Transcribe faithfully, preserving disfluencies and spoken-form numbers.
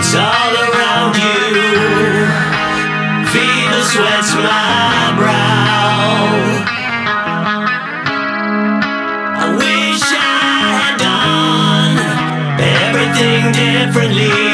It's all around you. Fever sweats my brow. I wish I had done everything differently.